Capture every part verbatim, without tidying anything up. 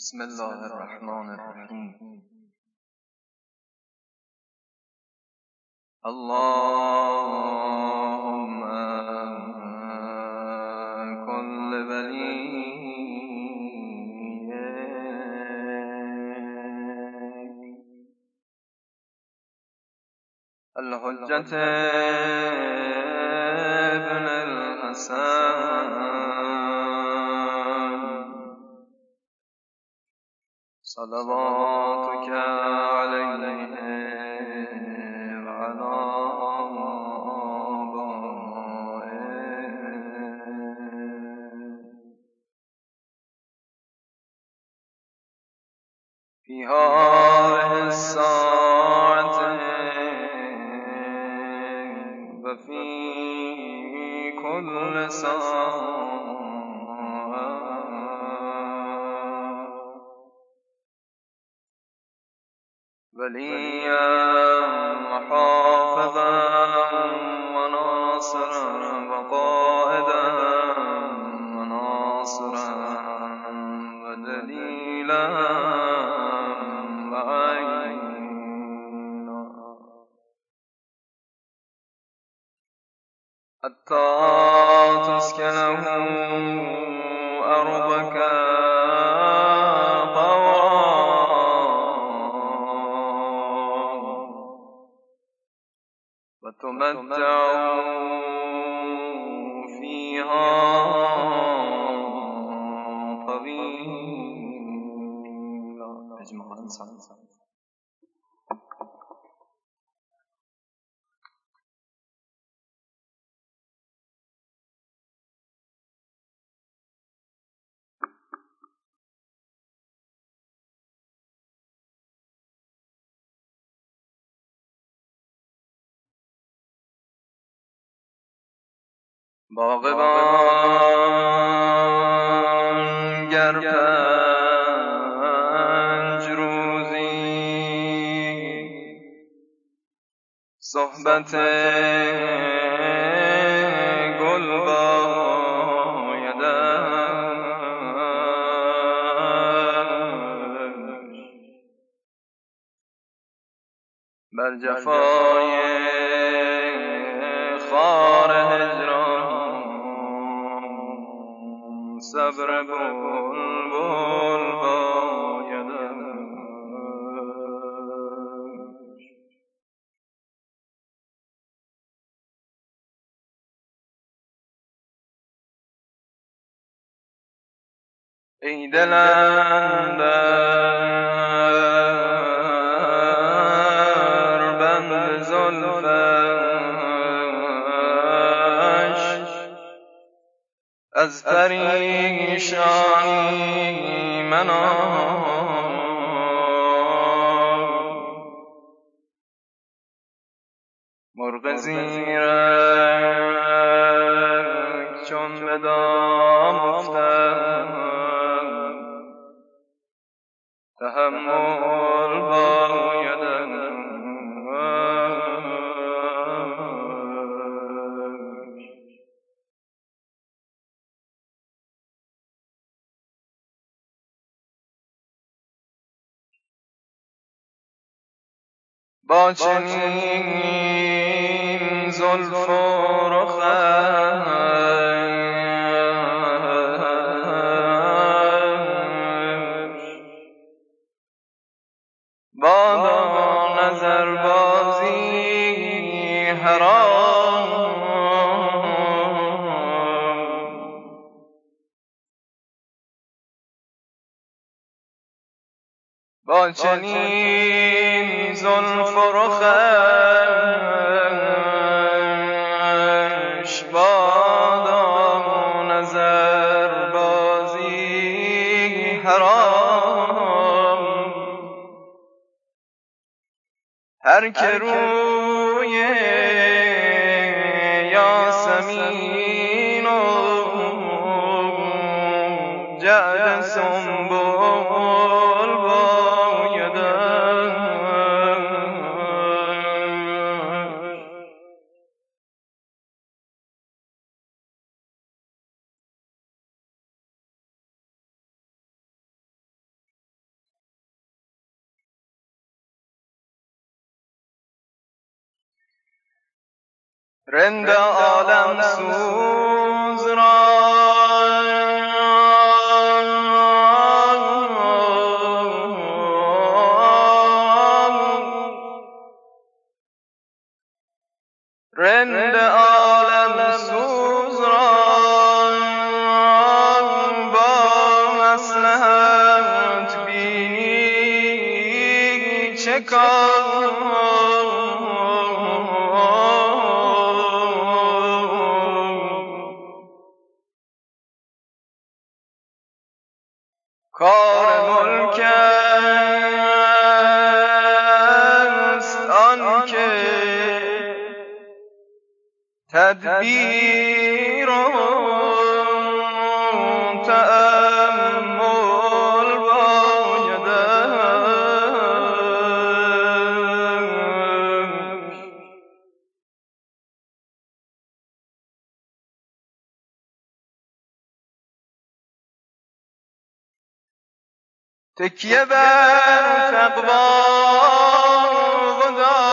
بسم الله الرحمن الرحیم. اللهم کن لولیک الحجة ابن الحسن صلواتك عليه وعلى آبائه في هذه الساعة وفي كل ساعة وليا وحافظا وناصرا وقائدا وناصرا ودليلا وعينا حتى تسكنه أرضك وتمتعوا فيها طويلا. باغبان گر پنج روزی صحبت گل بایدش، بر جفای خار هجران صبر بلبل بایدش. ای دل اندر بند زلفش از پریشانی منال، مرغ زیرک چون به دام افتد تحمل بایدش. با چنین زلف و رخش بادا نظربازی حرام، با چنین زلف و رخش بادا نظربازی حرام. هر که روی یاسمین و جعد سنبل بایدش، رند عالم سوز را رند عالم سوز را با مصلحت بینی چه کار کار ملک است آن که تدبیر و تأمل بایدش. تکیه بر تقوا و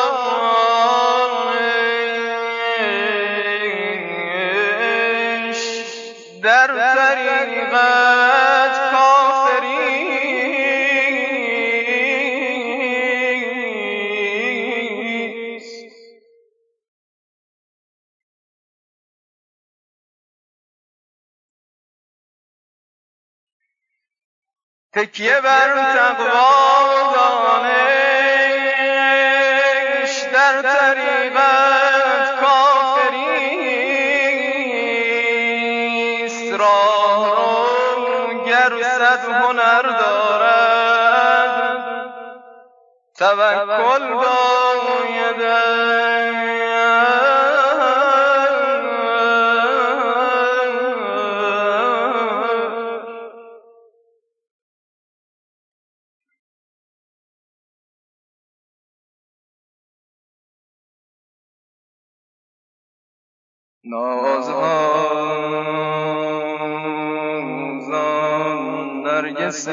دانش در طریقت کافریست. تکیه بر تقوا و دانش در طریقت کافریست. راهرو گر صد هنر دارد توکل بایدش. نازها زان نرگس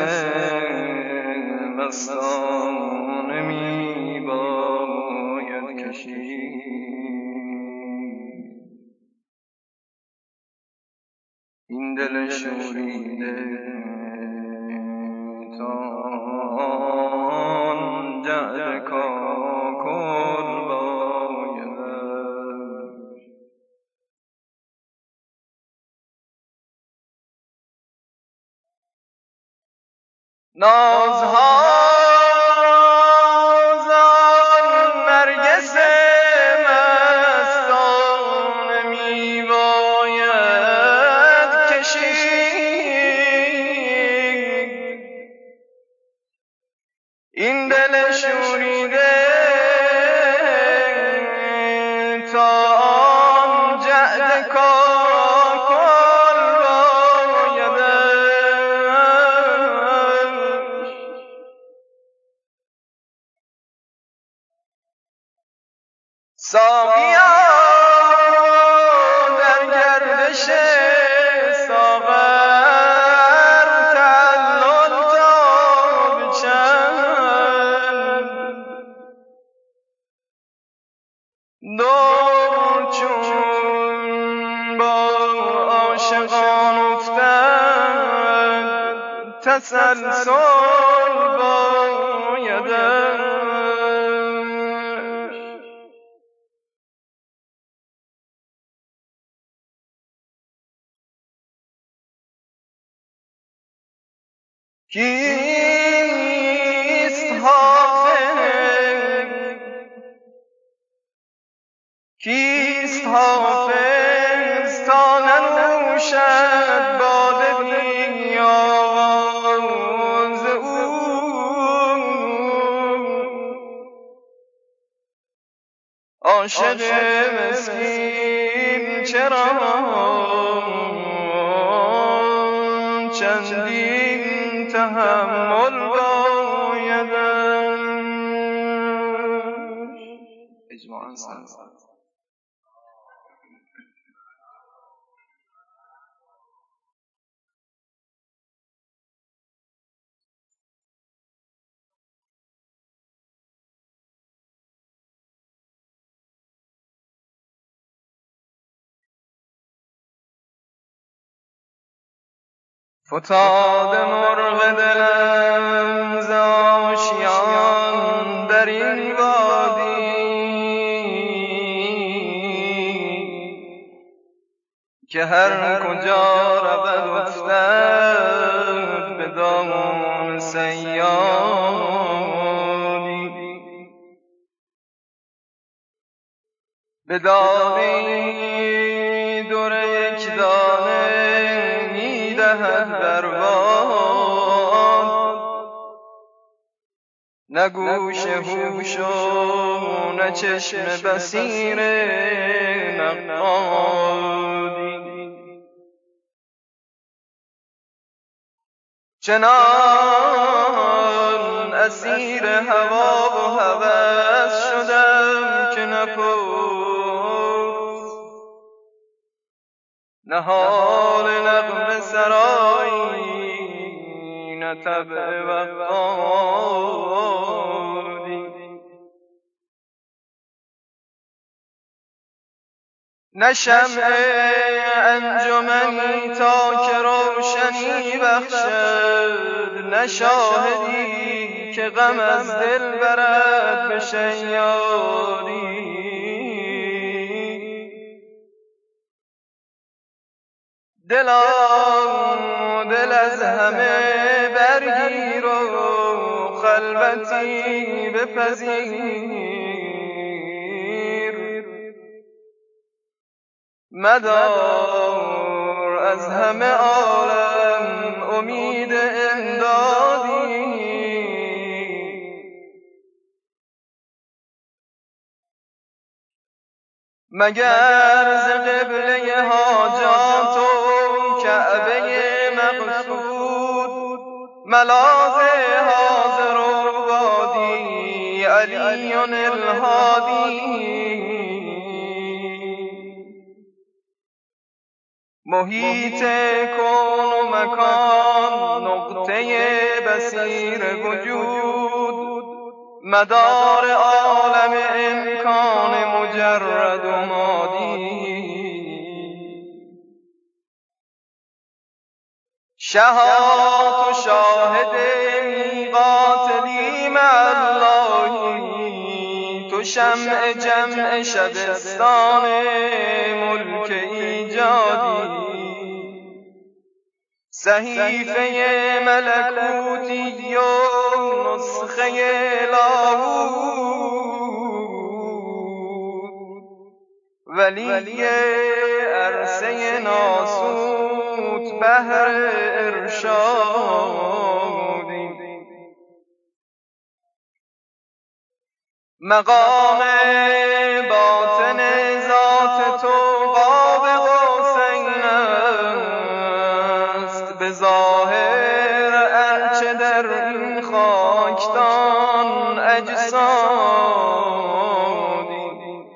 مستانه می باید کشید. این دل شوریده تا آن جعد کاکل نازها زان نرگس مستانه می باید کشید. این دل شوریده تا آن جعد کاکل ساقیا در گردش ساغر تعلل تا به چند دور چون با عاشقان افتد تسلسل بایدش. کیست حافظ کیست حافظ تا ننوشد باده بی آواز او. عاشق مسکین چرا چندین تحمل بایدش. فتاده مرغ دلم ز آشیان در این وادی که هر کجا رود افتد به دامان صیادی. به داغی در یک دانه می دهد بر باد، نه گوش هوش و نه چشم بصیر نقادی. چنان اسیر هوا و هوس شدم که نپرس، نه حال نغمه سرایی نه طبع وقادی. نه شمع انجمنی تا که روشنی بخشد، نه شاهدی که غم از دل برد به شیادی. دلا دل از همه برگیر و خلوتی بپذیر، مدار از همه عالم امید امدادی. مگر ز قبله حاجات و کعبه مقصود، ملاذ حاضر و بادی علی الهادی. محیط کون و مکان نقطه بصیر وجود، مدار عالم امکان مجرد و مادی. شهات و شاهد میقات لی مع اللهی، تو شمع جمع شبستان ملک ایجادی. صحیفه ملکوتی و نسخه لاهوت، ولی عرصه ناسوت بهر ارشادی. مقام باطن ذات تو قاب قوسین است، به ظاهر ارچه در این خاکدان اجسادی.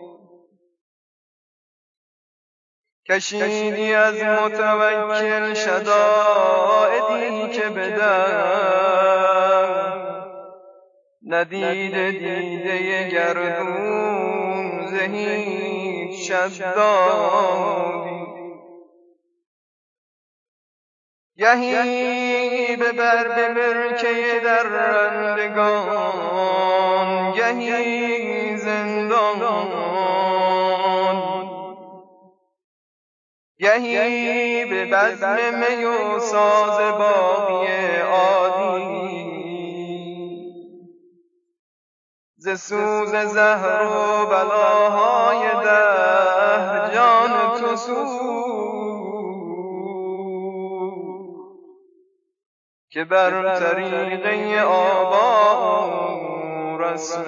کشیدی از متوکل شدائدی که بدم، ندیده دیده گردون ز هیچ شدادی. گهی ببر به برکه درندگان، گهی زندان، گهی به بزم می و ساز باقی عادی. ز سوز زهر و بلاهای دهر جان تو سوخت، که بر طریقه آبا و رسم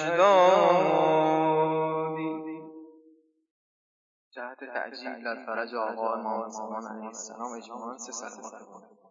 اجدادی. جهت تعجیل در فرج آقا امام زمان علیه السلام اجمالاً سه سلوات